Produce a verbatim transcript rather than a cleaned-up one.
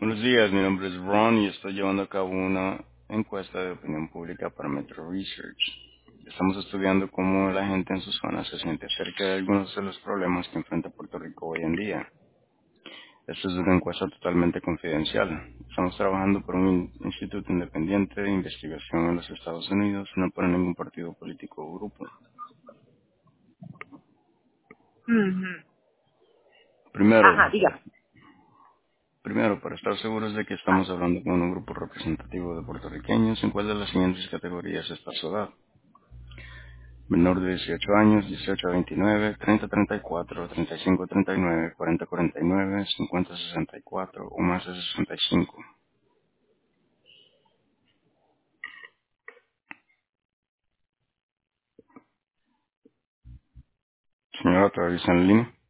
Buenos días, mi nombre es Ron y estoy llevando a cabo una encuesta de opinión pública para Metro Research. Estamos estudiando cómo la gente en su zona se siente acerca de algunos de los problemas que enfrenta Puerto Rico hoy en día. Esta es una encuesta totalmente confidencial. Estamos trabajando por un in- instituto independiente de investigación en los Estados Unidos, no por ningún partido político o grupo. Ujú. Primero, Ajá, dígame. primero, para estar seguros de que Ah, estamos hablando con un grupo representativo de puertorriqueños, ¿en cuál de las siguientes categorías está su edad? Menor de dieciocho años, dieciocho a veintinueve, treinta a treinta y cuatro, treinta y cinco a treinta y nueve, cuarenta a cuarenta y nueve, cincuenta a sesenta y cuatro o más de sesenta y cinco. Señora, ¿todavía está en línea?